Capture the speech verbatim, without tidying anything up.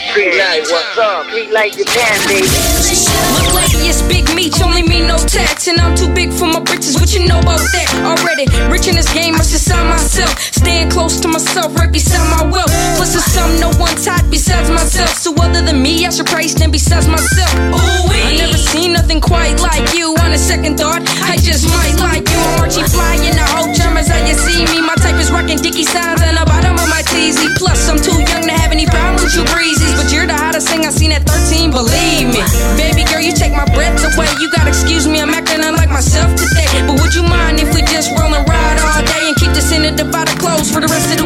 Street life, what's up? Street life Japan, baby. Look, lady, it's big meat, only me no tax. And I'm too big for my britches, what you know about that? Already rich in this game, must decide myself. Staying close to myself, right beside my wealth. Plus there's something no one taught besides myself. So other than me, I should praise them besides myself. Ooh-wee. I never seen nothing quite like you. On a second thought, I just might like you. I'm Archie Fly in the whole Germans, how you see me. My type is rocking Dickie signs and the bottom of my teasy. Plus I'm too young to have any problems with you breezes. But you're the hottest thing I seen at thirteen, believe me. Baby girl, you take my breath away. You gotta excuse me, I'm acting unlike myself today. But would you mind if we just roll and ride all day and keep this in the divider closed for the rest of